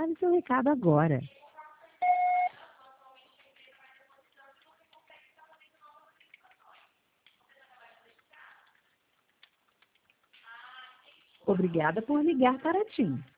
Grave seu recado agora. Obrigada por ligar para a TIM.